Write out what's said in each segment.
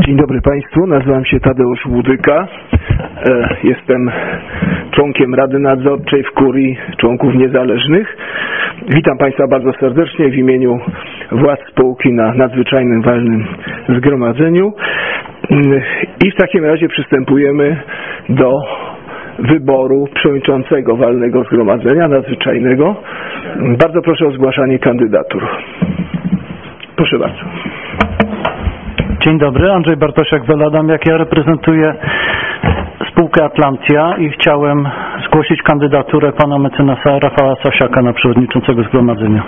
Dzień dobry Państwu, nazywam się Tadeusz Łudyka. Jestem członkiem Rady Nadzorczej w Kurii Członków Niezależnych. Witam Państwa bardzo serdecznie w imieniu władz spółki na nadzwyczajnym walnym zgromadzeniu. I w takim razie przystępujemy do wyboru przewodniczącego walnego zgromadzenia nadzwyczajnego. Bardzo proszę o zgłaszanie kandydatur. Proszę bardzo. Dzień dobry, Andrzej Bartosiak-Weladam. Jak ja reprezentuję spółkę Atlantia i chciałem zgłosić kandydaturę pana mecenasa Rafała Sasiaka na przewodniczącego zgromadzenia.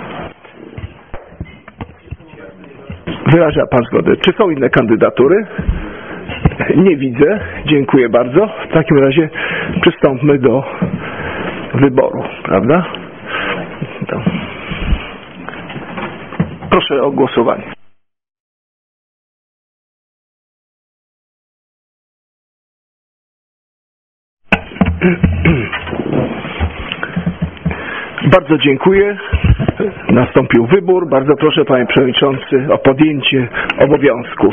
Wyraża pan zgodę. Czy są inne kandydatury? Nie widzę. Dziękuję bardzo. W takim razie przystąpmy do wyboru, prawda? Proszę o głosowanie. Bardzo dziękuję. Nastąpił wybór. Bardzo proszę, panie przewodniczący, o podjęcie obowiązków.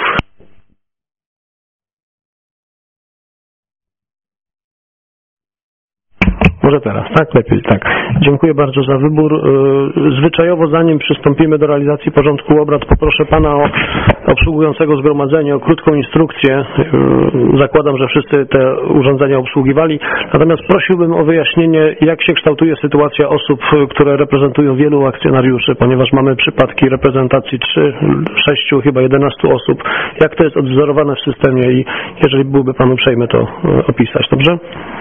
Może teraz, tak? Lepiej, tak. Dziękuję bardzo za wybór. Zwyczajowo, zanim przystąpimy do realizacji porządku obrad, poproszę pana obsługującego zgromadzenie o krótką instrukcję. Zakładam, że wszyscy te urządzenia obsługiwali. Natomiast prosiłbym o wyjaśnienie, jak się kształtuje sytuacja osób, które reprezentują wielu akcjonariuszy, ponieważ mamy przypadki reprezentacji 3, 6, chyba 11 osób. Jak to jest odwzorowane w systemie i jeżeli byłby pan uprzejmy to opisać, dobrze?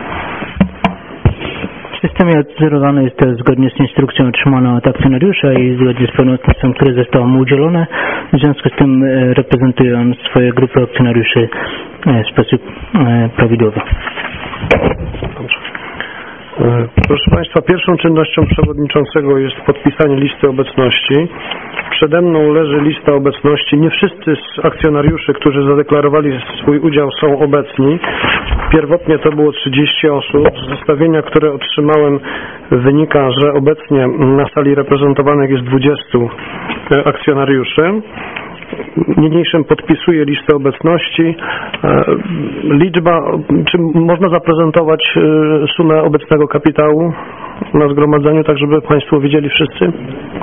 W systemie odzorowane jest to zgodnie z instrukcją otrzymaną od akcjonariusza i zgodnie z pełnomocnictwem, które zostało mu udzielone. W związku z tym reprezentuje on swoje grupy akcjonariuszy w sposób prawidłowy. Dobrze. Proszę Państwa, pierwszą czynnością przewodniczącego jest podpisanie listy obecności. Przede mną leży lista obecności. Nie wszyscy z akcjonariuszy, którzy zadeklarowali swój udział, są obecni. Pierwotnie to było 30 osób. Z zestawienia, które otrzymałem, wynika, że obecnie na sali reprezentowanych jest 20 akcjonariuszy. Niniejszym podpisuję listę obecności. Liczba, czy można zaprezentować sumę obecnego kapitału na zgromadzeniu, tak żeby Państwo wiedzieli wszyscy?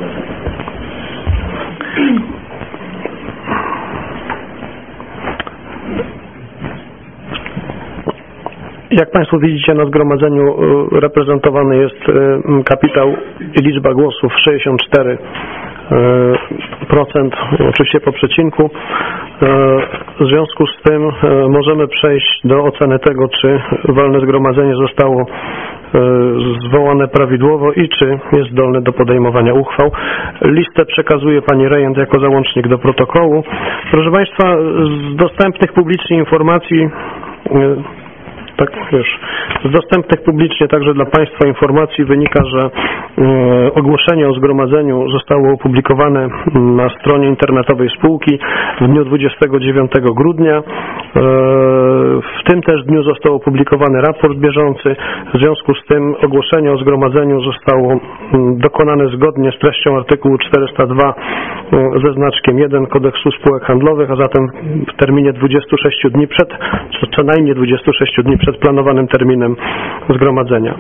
Jak Państwo widzicie, na zgromadzeniu reprezentowany jest kapitał i liczba głosów 64%, oczywiście po przecinku. W związku z tym możemy przejść do oceny tego, czy walne zgromadzenie zostało zwołane prawidłowo i czy jest zdolne do podejmowania uchwał. Listę przekazuje pani rejent jako załącznik do protokołu. Proszę Państwa, z dostępnych publicznie informacji, z dostępnych publicznie także dla Państwa informacji wynika, że ogłoszenie o zgromadzeniu zostało opublikowane na stronie internetowej spółki w dniu 29 grudnia. W tym też dniu został opublikowany raport bieżący. W związku z tym ogłoszenie o zgromadzeniu zostało dokonane zgodnie z treścią artykułu 402 ze znaczkiem 1 Kodeksu Spółek Handlowych, a zatem w terminie 26 dni przed, co najmniej 26 dni przed planowanym terminem zgromadzenia.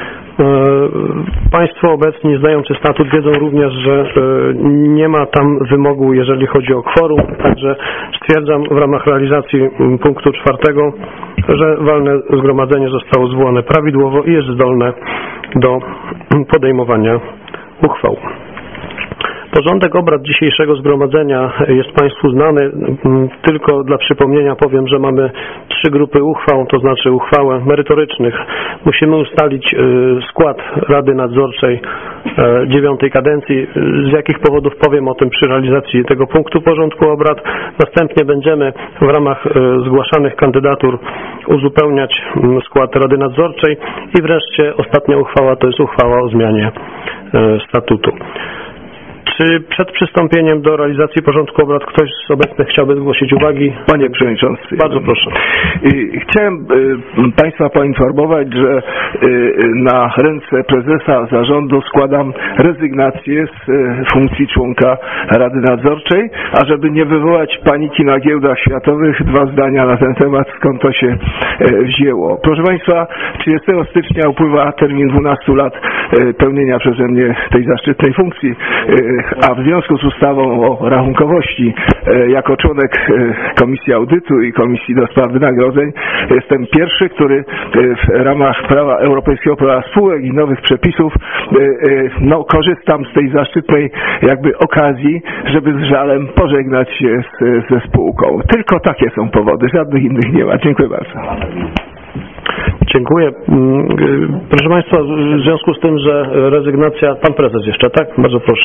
Państwo obecni, znający statut, wiedzą również, że nie ma tam wymogu, jeżeli chodzi o kworum, także stwierdzam w ramach realizacji punktu 4, że walne zgromadzenie zostało zwołane prawidłowo i jest zdolne do podejmowania uchwał. Porządek obrad dzisiejszego zgromadzenia jest Państwu znany. Tylko dla przypomnienia powiem, że mamy 3 grupy uchwał, to znaczy uchwał merytorycznych. Musimy ustalić skład Rady Nadzorczej 9. kadencji. Z jakich powodów powiem o tym przy realizacji tego punktu porządku obrad. Następnie będziemy w ramach zgłaszanych kandydatur uzupełniać skład Rady Nadzorczej i wreszcie ostatnia uchwała to jest uchwała o zmianie statutu. Czy przed przystąpieniem do realizacji porządku obrad ktoś z obecnych chciałby zgłosić uwagi? Panie Przewodniczący. Bardzo proszę. Chciałem Państwa poinformować, że na ręce prezesa zarządu składam rezygnację z funkcji członka Rady Nadzorczej, a żeby nie wywołać paniki na giełdach światowych, 2 zdania na ten temat, skąd to się wzięło. Proszę Państwa, 30 stycznia upływa termin 12 lat pełnienia przeze mnie tej zaszczytnej funkcji, a w związku z ustawą o rachunkowości jako członek Komisji Audytu i Komisji do Spraw Wynagrodzeń jestem pierwszy, który w ramach prawa europejskiego, prawa spółek i nowych przepisów korzystam z tej zaszczytnej jakby okazji, żeby z żalem pożegnać się ze spółką. Tylko takie są powody, żadnych innych nie ma. Dziękuję bardzo. Dziękuję. Proszę Państwa, w związku z tym, że rezygnacja... Pan prezes jeszcze, tak? Bardzo proszę.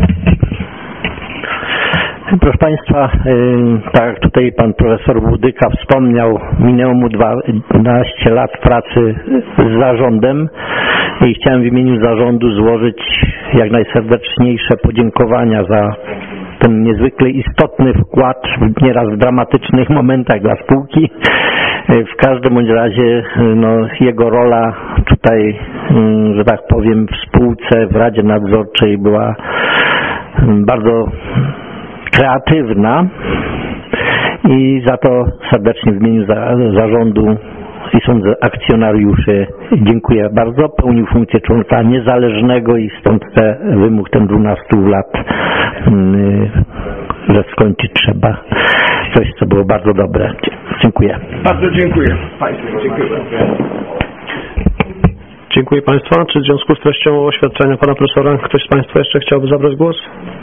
Proszę Państwa, tak jak tutaj Pan Profesor Łudyka wspomniał, minęło mu 12 lat pracy z zarządem i chciałem w imieniu zarządu złożyć jak najserdeczniejsze podziękowania za ten niezwykle istotny wkład, nieraz w dramatycznych momentach dla spółki. W każdym bądź razie jego rola tutaj, że tak powiem, w spółce, w Radzie Nadzorczej była bardzo kreatywna i za to serdecznie w imieniu zarządu i sądzę akcjonariuszy dziękuję bardzo. Pełnił funkcję członka niezależnego i stąd wymóg ten 12 lat, że skończyć trzeba coś, co było bardzo dobre. Dziękuję. Bardzo dziękuję Państwu. Dziękuję bardzo. Dziękuję Państwa. Czy w związku z treścią oświadczenia Pana Profesora ktoś z Państwa jeszcze chciałby zabrać głos?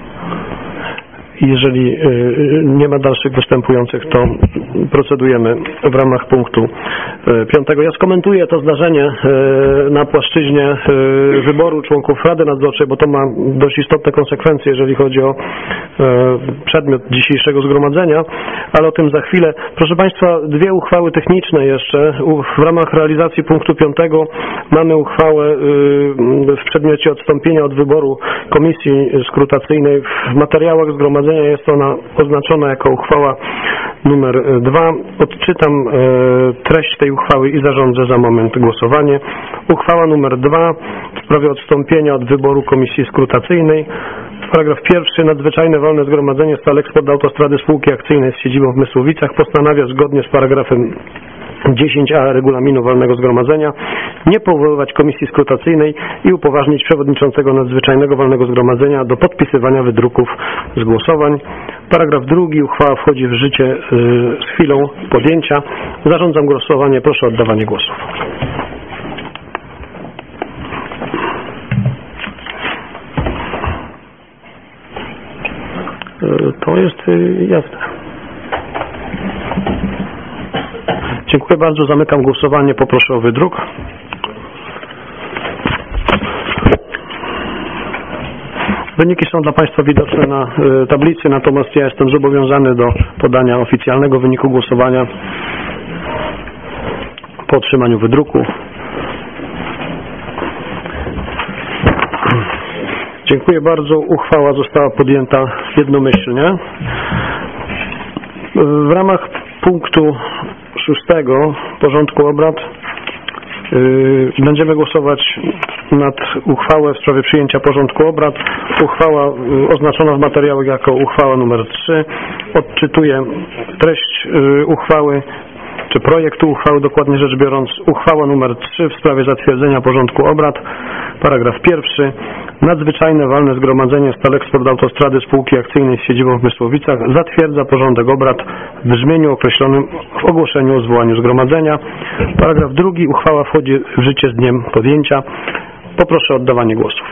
Jeżeli nie ma dalszych występujących, to procedujemy w ramach punktu 5. Ja skomentuję to zdarzenie na płaszczyźnie wyboru członków Rady Nadzorczej, bo to ma dość istotne konsekwencje, jeżeli chodzi o przedmiot dzisiejszego zgromadzenia, ale o tym za chwilę. Proszę Państwa, 2 uchwały techniczne jeszcze. W ramach realizacji punktu 5 mamy uchwałę w przedmiocie odstąpienia od wyboru komisji skrutacyjnej. W materiałach zgromadzenia jest ona oznaczona jako uchwała numer 2. Odczytam treść tej uchwały i zarządzę za moment głosowanie. Uchwała numer 2 w sprawie odstąpienia od wyboru komisji skrutacyjnej. Paragraf 1. Nadzwyczajne walne zgromadzenie Stal-Eksport Autostrady Spółki Akcyjnej z siedzibą w Mysłowicach postanawia zgodnie z paragrafem 10a regulaminu walnego zgromadzenia nie powoływać komisji skrutacyjnej i upoważnić przewodniczącego nadzwyczajnego walnego zgromadzenia do podpisywania wydruków z głosowań. Paragraf 2. Uchwała wchodzi w życie z chwilą podjęcia. Zarządzam głosowanie. Proszę o oddawanie głosów. To jest jasne. Dziękuję bardzo. Zamykam głosowanie. Poproszę o wydruk. Wyniki są dla Państwa widoczne na tablicy, natomiast ja jestem zobowiązany do podania oficjalnego wyniku głosowania po otrzymaniu wydruku. Dziękuję bardzo. Uchwała została podjęta jednomyślnie. W ramach punktu 6 porządku obrad będziemy głosować nad uchwałę w sprawie przyjęcia porządku obrad. Uchwała oznaczona w materiałach jako uchwała numer 3. Odczytuję treść uchwały, czy projektu uchwały, dokładnie rzecz biorąc. Uchwała numer 3 w sprawie zatwierdzenia porządku obrad. Paragraf 1. Nadzwyczajne walne zgromadzenie Stal-Eksport Autostrady Spółki Akcyjnej z siedzibą w Mysłowicach zatwierdza porządek obrad w brzmieniu określonym w ogłoszeniu o zwołaniu zgromadzenia. Paragraf 2. Uchwała wchodzi w życie z dniem podjęcia. Poproszę o oddawanie głosów.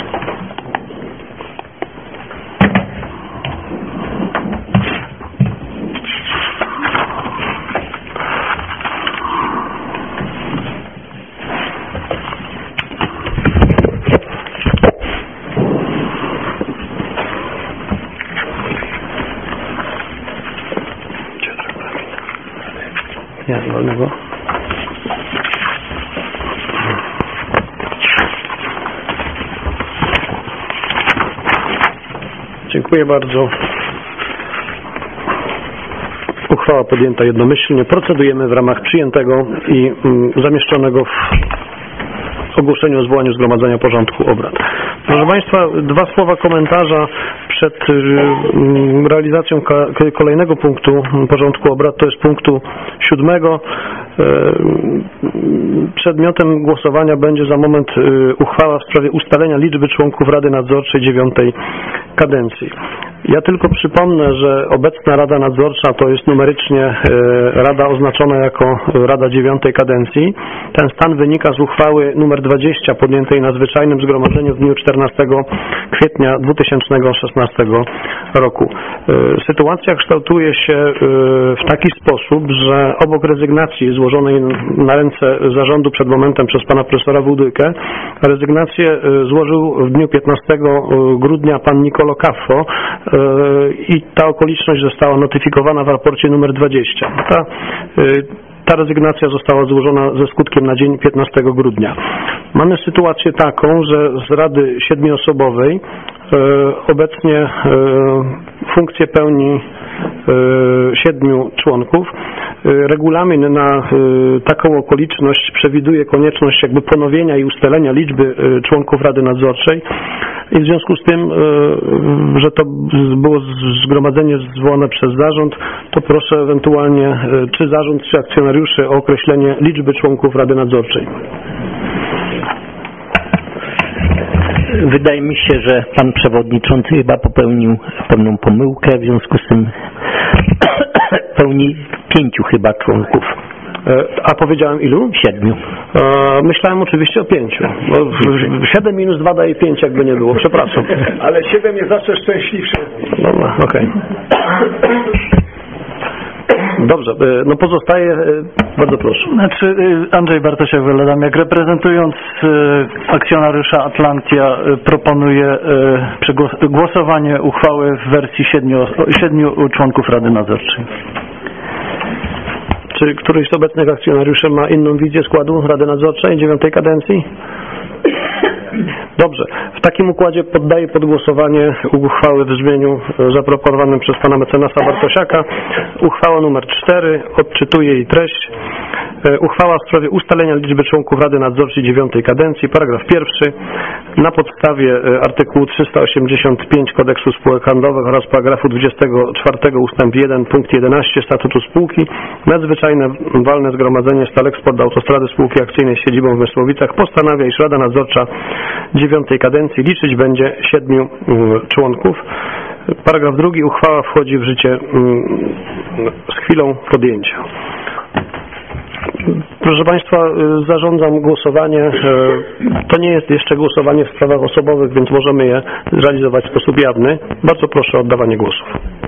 Wolnego. Dziękuję bardzo. Uchwała podjęta jednomyślnie. Procedujemy w ramach przyjętego i zamieszczonego w ogłoszeniu o zwołaniu zgromadzenia porządku obrad. Proszę Państwa, 2 słowa komentarza przed realizacją kolejnego punktu porządku obrad, to jest punktu 7. Przedmiotem głosowania będzie za moment uchwała w sprawie ustalenia liczby członków Rady Nadzorczej 9. kadencji. Ja tylko przypomnę, że obecna Rada Nadzorcza to jest numerycznie Rada oznaczona jako Rada 9. kadencji. Ten stan wynika z uchwały nr 20 podjętej na zwyczajnym zgromadzeniu w dniu 14 kwietnia 2016 roku. Sytuacja kształtuje się w taki sposób, że obok rezygnacji złożonej na ręce zarządu przed momentem przez pana profesora Wudykę, rezygnację złożył w dniu 15 grudnia pan Nicolo Caffo i ta okoliczność została notyfikowana w raporcie numer 20. Ta rezygnacja została złożona ze skutkiem na dzień 15 grudnia. Mamy sytuację taką, że z Rady 7-osobowej obecnie funkcję pełni 7 członków. Regulamin na taką okoliczność przewiduje konieczność jakby ponowienia i ustalenia liczby członków Rady Nadzorczej i w związku z tym, że to było zgromadzenie zwołane przez zarząd, to proszę ewentualnie czy zarząd, czy akcjonariuszy o określenie liczby członków Rady Nadzorczej. Wydaje mi się, że pan przewodniczący chyba popełnił pewną pomyłkę, w związku z tym pełni 5 chyba członków. A powiedziałem ilu? 7. Myślałem oczywiście o 5. 7 minus 2 daje 5, jakby nie było. Przepraszam. Ale 7 jest zawsze szczęśliwszy. Dobra, okej. Dobrze, no pozostaje, bardzo proszę. Znaczy, Andrzej Bartosiak Weladam, jak reprezentując akcjonariusza Atlantia proponuję głosowanie uchwały w wersji 7 członków Rady Nadzorczej. Czy któryś z obecnych akcjonariuszy ma inną wizję składu Rady Nadzorczej 9. kadencji? Dobrze. W takim układzie poddaję pod głosowanie uchwałę w brzmieniu zaproponowanym przez pana mecenasa Bartosiaka. Uchwała numer 4. Odczytuję jej treść. Uchwała w sprawie ustalenia liczby członków Rady Nadzorczej 9. kadencji. Paragraf 1. Na podstawie artykułu 385 Kodeksu Spółek Handlowych oraz paragrafu 24 ustęp 1 punkt 11 Statutu Spółki nadzwyczajne walne zgromadzenie Staleksport Autostrady Spółki Akcyjnej z siedzibą w Mysłowicach postanawia, iż Rada Nadzorcza 9. kadencji liczyć będzie 7 członków. Paragraf 2. Uchwała wchodzi w życie z chwilą podjęcia. Proszę Państwa, zarządzam głosowanie. To nie jest jeszcze głosowanie w sprawach osobowych, więc możemy je zrealizować w sposób jawny. Bardzo proszę o oddawanie głosów.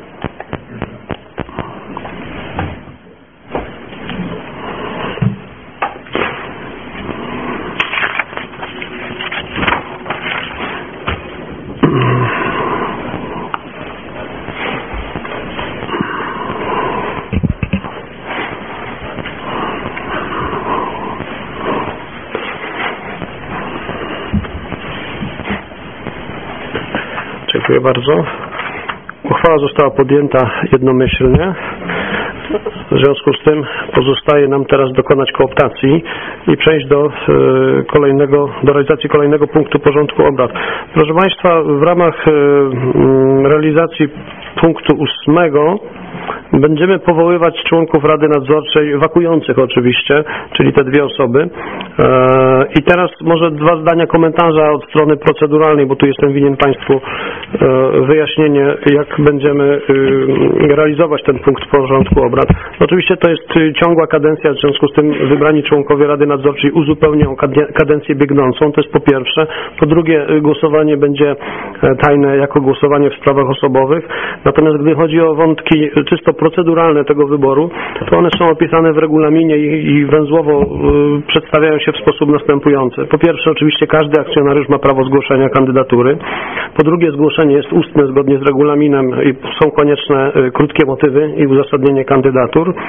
Dziękuję bardzo. Uchwała została podjęta jednomyślnie. W związku z tym pozostaje nam teraz dokonać kooptacji i przejść do realizacji kolejnego punktu porządku obrad. Proszę Państwa, w ramach realizacji punktu 8 będziemy powoływać członków Rady Nadzorczej, wakujących oczywiście, czyli te 2 osoby. I teraz może 2 zdania komentarza od strony proceduralnej, bo tu jestem winien Państwu wyjaśnienie, jak będziemy realizować ten punkt porządku obrad. Oczywiście to jest ciągła kadencja, w związku z tym wybrani członkowie Rady Nadzorczej uzupełnią kadencję biegnącą, to jest po pierwsze. Po drugie, głosowanie będzie tajne jako głosowanie w sprawach osobowych. Natomiast gdy chodzi o wątki czysto proceduralne tego wyboru, to one są opisane w regulaminie i węzłowo przedstawiają się w sposób następujący. Po pierwsze, oczywiście każdy akcjonariusz ma prawo zgłoszenia kandydatury. Po drugie, zgłoszenie jest ustne zgodnie z regulaminem i są konieczne krótkie motywy i uzasadnienie kandydatur.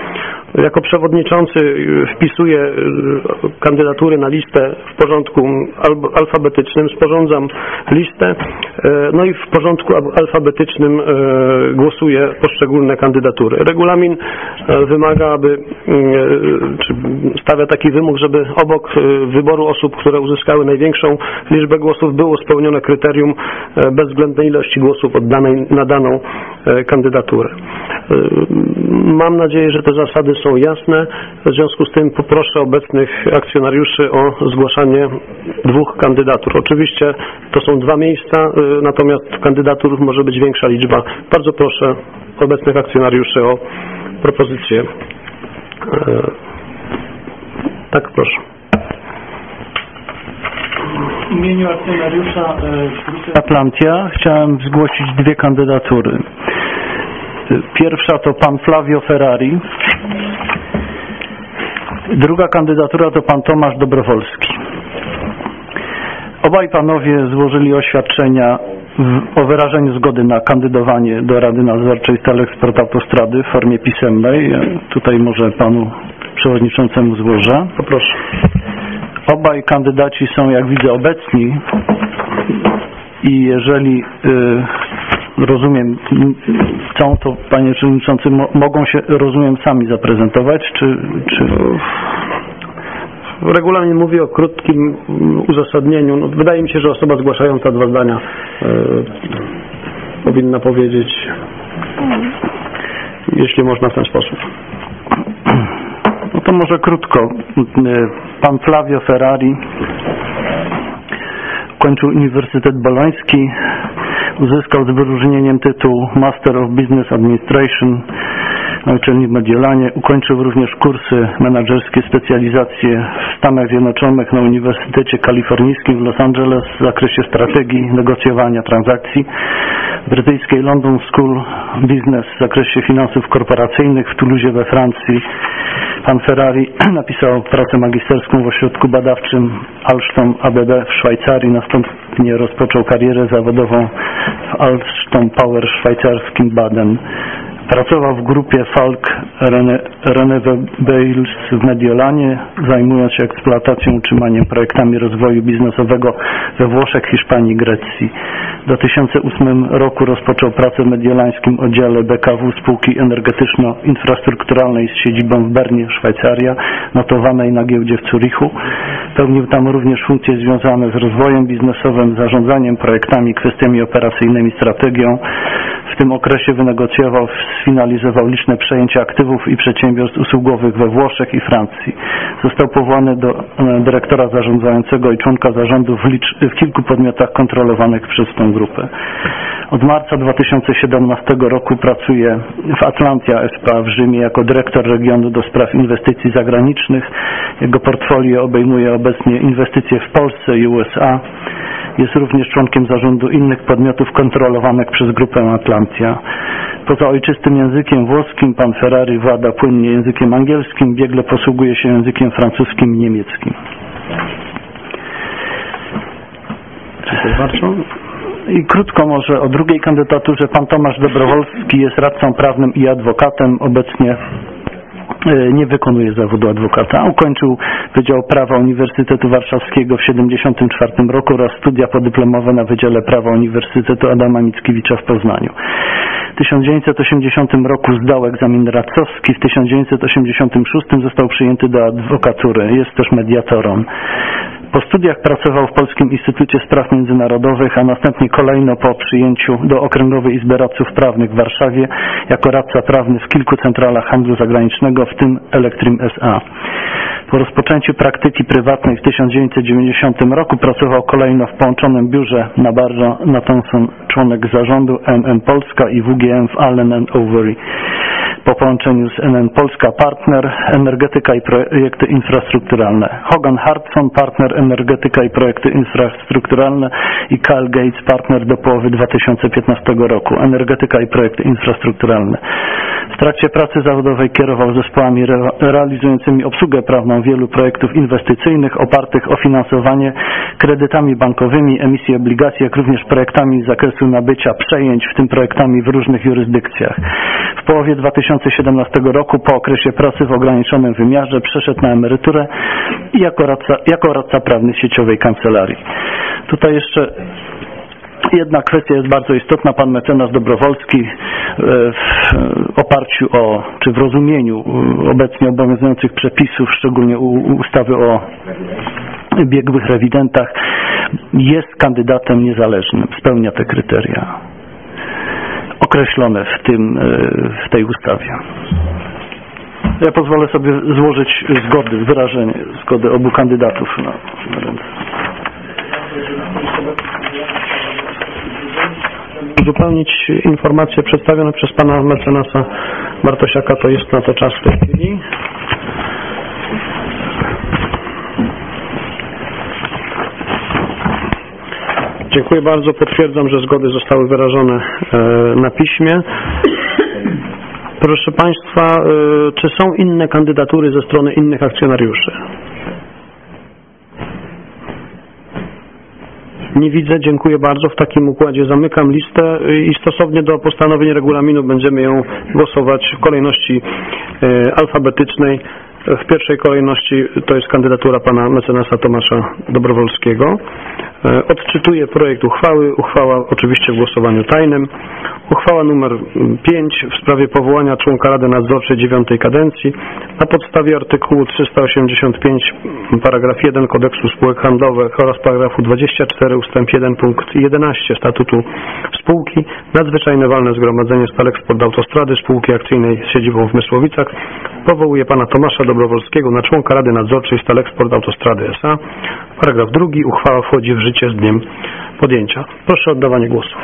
jako przewodniczący wpisuję kandydatury na listę w porządku alfabetycznym, sporządzam listę, no i w porządku alfabetycznym głosuję poszczególne kandydatury. Regulamin wymaga, czy stawia taki wymóg, żeby obok wyboru osób, które uzyskały największą liczbę głosów, było spełnione kryterium bezwzględnej ilości głosów oddanej na daną kandydaturę. Mam nadzieję, że te zasady są jasne. W związku z tym poproszę obecnych akcjonariuszy o zgłaszanie 2 kandydatur. Oczywiście to są 2 miejsca, natomiast kandydatur może być większa liczba. Bardzo proszę obecnych akcjonariuszy o propozycję. Tak, proszę. W imieniu akcjonariusza Grupy Atlantia chciałem zgłosić 2 kandydatury. Pierwsza to pan Flavio Ferrari. Druga kandydatura to pan Tomasz Dobrowolski. Obaj panowie złożyli oświadczenia o wyrażeniu zgody na kandydowanie do Rady Nadzorczej Teleksport Autostrady w formie pisemnej. Tutaj może panu przewodniczącemu złożę. Poproszę. Obaj kandydaci są, jak widzę, obecni i jeżeli rozumiem, chcą, to panie przewodniczący mogą się, rozumiem, sami zaprezentować, czy... Regulamin mówi o krótkim uzasadnieniu. No, wydaje mi się, że osoba zgłaszająca 2 zdania powinna powiedzieć, jeśli można w ten sposób. No to może krótko. Pan Flavio Ferrari kończył Uniwersytet Boloński, uzyskał z wyróżnieniem tytuł Master of Business Administration na uczelni w Mediolanie. Ukończył również kursy menedżerskie, specjalizacje w Stanach Zjednoczonych na Uniwersytecie Kalifornijskim w Los Angeles w zakresie strategii negocjowania transakcji, brytyjskiej London School Business w zakresie finansów korporacyjnych w Toulouse we Francji. Pan Ferrari napisał pracę magisterską w ośrodku badawczym Alstom ABB w Szwajcarii. Następnie rozpoczął karierę zawodową w Alstom Power szwajcarskim Baden. Pracował w grupie Falk Renewables w Mediolanie, zajmując się eksploatacją, utrzymaniem, projektami rozwoju biznesowego we Włoszech, Hiszpanii i Grecji. W 2008 roku rozpoczął pracę w mediolańskim oddziale BKW spółki energetyczno-infrastrukturalnej z siedzibą w Bernie, Szwajcaria, notowanej na giełdzie w Zurichu. Pełnił tam również funkcje związane z rozwojem biznesowym, zarządzaniem projektami, kwestiami operacyjnymi, strategią. W tym okresie wynegocjował, sfinalizował liczne przejęcia aktywów i przedsiębiorstw usługowych we Włoszech i Francji. Został powołany do dyrektora zarządzającego i członka zarządu w kilku podmiotach kontrolowanych przez tą grupę. Od marca 2017 roku pracuje w Atlantia S.p.A. w Rzymie jako dyrektor regionu do spraw inwestycji zagranicznych. Jego portfolio obejmuje obecnie inwestycje w Polsce i USA. Jest również członkiem zarządu innych podmiotów kontrolowanych przez Grupę Atlantia. Poza ojczystym językiem włoskim pan Ferrari włada płynnie językiem angielskim, biegle posługuje się językiem francuskim i niemieckim. Dziękuję bardzo. I krótko może o drugiej kandydaturze. Pan Tomasz Dobrowolski jest radcą prawnym i adwokatem. Obecnie nie wykonuje zawodu adwokata. Ukończył Wydział Prawa Uniwersytetu Warszawskiego w 1974 roku oraz studia podyplomowe na Wydziale Prawa Uniwersytetu Adama Mickiewicza w Poznaniu. W 1980 roku zdał egzamin radcowski, w 1986 został przyjęty do adwokatury. Jest też mediatorem. Po studiach pracował w Polskim Instytucie Spraw Międzynarodowych, a następnie kolejno po przyjęciu do Okręgowej Izby Radców Prawnych w Warszawie jako radca prawny w kilku centralach handlu zagranicznego, w tym Elektrim S.A. Po rozpoczęciu praktyki prywatnej w 1990 roku pracował kolejno w połączonym biurze na Barrow Nathanson, członek zarządu MM Polska i WGM w Allen & Overy. Po połączeniu z NN Polska partner energetyka i projekty infrastrukturalne. Hogan Hartson partner energetyka i projekty infrastrukturalne i Carl Gates partner do połowy 2015 roku. Energetyka i projekty infrastrukturalne. W trakcie pracy zawodowej kierował zespołami realizującymi obsługę prawną wielu projektów inwestycyjnych opartych o finansowanie kredytami bankowymi, emisji obligacji, jak również projektami z zakresu nabycia przejęć, w tym projektami w różnych jurysdykcjach. W połowie 2017 roku po okresie pracy w ograniczonym wymiarze przeszedł na emeryturę i jako radca prawny sieciowej kancelarii. Tutaj jeszcze jedna kwestia jest bardzo istotna. Pan mecenas Dobrowolski w oparciu o, czy w rozumieniu obecnie obowiązujących przepisów, szczególnie ustawy o biegłych rewidentach, jest kandydatem niezależnym, spełnia te kryteria określone w tej ustawie. Ja pozwolę sobie złożyć wyrażenie zgody obu kandydatów na ręce. Uzupełnić informacje przedstawione przez pana mecenasa Bartosiaka, to jest na to czas w tej chwili. Dziękuję bardzo. Potwierdzam, że zgody zostały wyrażone na piśmie. Proszę państwa, czy są inne kandydatury ze strony innych akcjonariuszy? Nie widzę, dziękuję bardzo. W takim układzie zamykam listę i stosownie do postanowień regulaminu będziemy ją głosować w kolejności alfabetycznej. W pierwszej kolejności to jest kandydatura pana mecenasa Tomasza Dobrowolskiego. Odczytuję projekt uchwały. Uchwała oczywiście w głosowaniu tajnym. Uchwała numer 5 w sprawie powołania członka Rady Nadzorczej 9. kadencji na podstawie artykułu 385 paragraf 1 Kodeksu Spółek Handlowych oraz paragrafu 24 ustęp 1 punkt 11 Statutu Spółki nadzwyczajne walne zgromadzenie Staleksport Autostrady Spółki Akcyjnej z siedzibą w Mysłowicach powołuje pana Tomasza Dobrowolskiego na członka Rady Nadzorczej Staleksport Autostrady S.A. Paragraf 2. Uchwała wchodzi w życie z dniem podjęcia. Proszę o oddawanie głosów.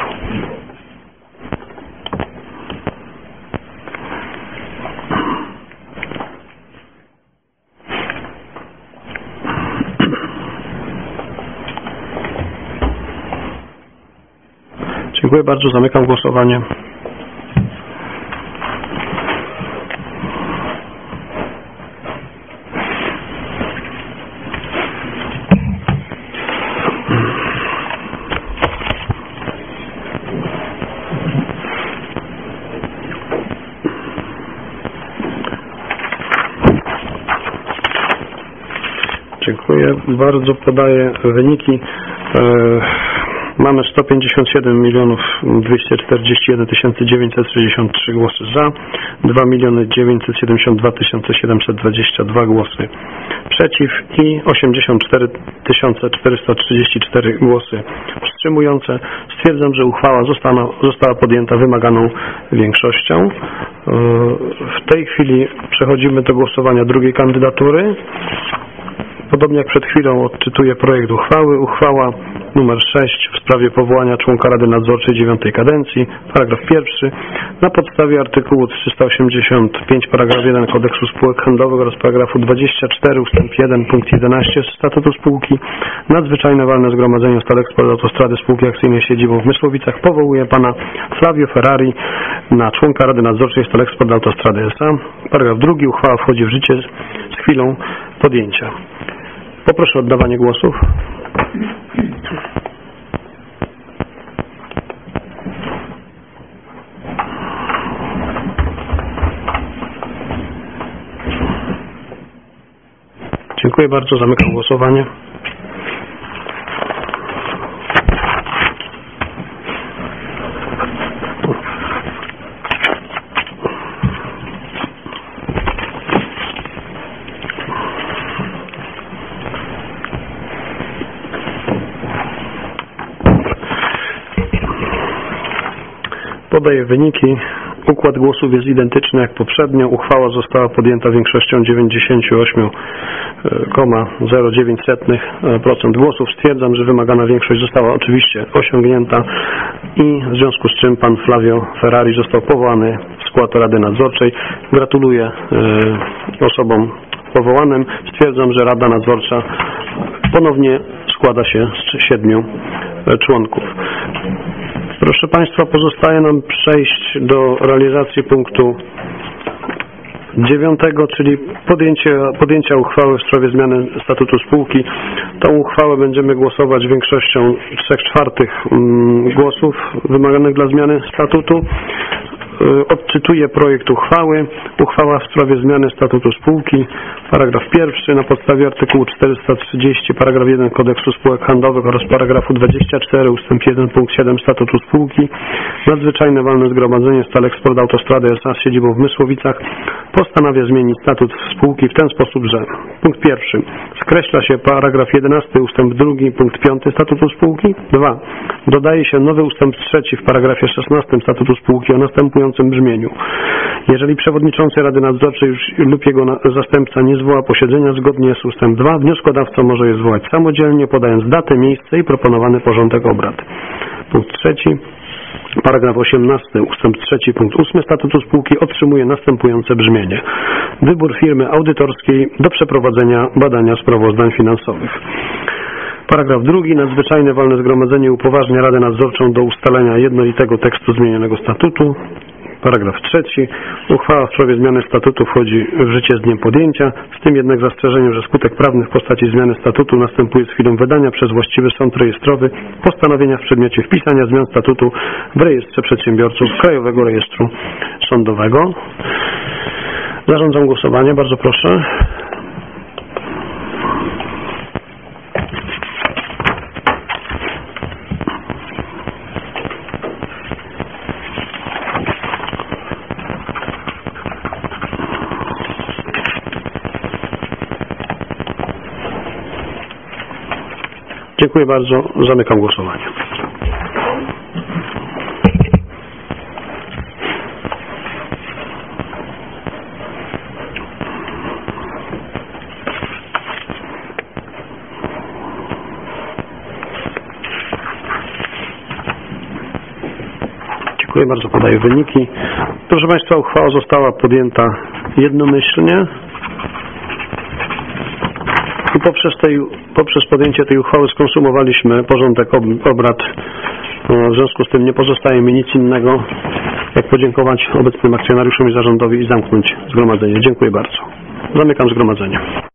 Dziękuję bardzo. Zamykam głosowanie. Dziękuję bardzo. Podaję wyniki. Mamy 157 241 963 głosy za, 2 972 722 głosy przeciw i 84 434 głosy wstrzymujące. Stwierdzam, że uchwała została podjęta wymaganą większością. W tej chwili przechodzimy do głosowania drugiej kandydatury. Podobnie jak przed chwilą odczytuję projekt uchwały. Uchwała numer 6 w sprawie powołania członka Rady Nadzorczej 9. kadencji. Paragraf 1. Na podstawie artykułu 385 paragraf 1 Kodeksu Spółek Handlowych oraz paragrafu 24 ustęp 1 punkt 11 Statutu Spółki nadzwyczajne walne zgromadzenie Staleksport Autostrady Spółki Akcyjnej z siedzibą w Mysłowicach powołuje pana Flavio Ferrari na członka Rady Nadzorczej Staleksport Autostrady S.A. Paragraf 2. Uchwała wchodzi w życie z chwilą podjęcia. Poproszę o oddawanie głosów. Dziękuję bardzo. Zamykam głosowanie. Podaję wyniki. Układ głosów jest identyczny jak poprzednio. Uchwała została podjęta większością 98,09% głosów. Stwierdzam, że wymagana większość została oczywiście osiągnięta i w związku z czym pan Flavio Ferrari został powołany w skład Rady Nadzorczej. Gratuluję osobom powołanym. Stwierdzam, że Rada Nadzorcza ponownie składa się z 7 członków. Proszę Państwa, pozostaje nam przejść do realizacji punktu 9, czyli podjęcia uchwały w sprawie zmiany statutu spółki. Tą uchwałę będziemy głosować większością 3/4 głosów wymaganych dla zmiany statutu. Odczytuję projekt uchwały. Uchwała w sprawie zmiany statutu spółki. Paragraf 1. Na podstawie artykułu 430 paragraf 1 Kodeksu Spółek Handlowych oraz paragrafu 24 ustęp 1 punkt 7 statutu spółki nadzwyczajne walne zgromadzenie Stal-Eksport Autostrady S.A. z siedzibą w Mysłowicach postanawia zmienić statut spółki w ten sposób, że punkt 1. Skreśla się paragraf 11 ustęp 2 punkt 5 statutu spółki. 2. Dodaje się nowy ustęp 3 w paragrafie 16 statutu spółki o następującym brzmieniu. Jeżeli przewodniczący Rady Nadzorczej lub jego zastępca nie zwoła posiedzenia zgodnie z ustęp 2, wnioskodawca może je zwołać samodzielnie, podając datę, miejsce i proponowany porządek obrad. Punkt 3. Paragraf 18 ustęp 3 punkt 8 statutu spółki otrzymuje następujące brzmienie. Wybór firmy audytorskiej do przeprowadzenia badania sprawozdań finansowych. Paragraf 2. Nadzwyczajne walne zgromadzenie upoważnia Radę Nadzorczą do ustalenia jednolitego tekstu zmienionego statutu. Paragraf 3. Uchwała w sprawie zmiany statutu wchodzi w życie z dniem podjęcia, z tym jednak zastrzeżeniem, że skutek prawny w postaci zmiany statutu następuje z chwilą wydania przez właściwy sąd rejestrowy postanowienia w przedmiocie wpisania zmian statutu w rejestrze przedsiębiorców Krajowego Rejestru Sądowego. Zarządzam głosowanie. Bardzo proszę. Dziękuję bardzo. Zamykam głosowanie. Dziękuję bardzo. Podaję wyniki. Proszę Państwa, uchwała została podjęta jednomyślnie. I poprzez podjęcie tej uchwały skonsumowaliśmy porządek obrad. W związku z tym nie pozostaje mi nic innego, jak podziękować obecnym akcjonariuszom i zarządowi i zamknąć zgromadzenie. Dziękuję bardzo. Zamykam zgromadzenie.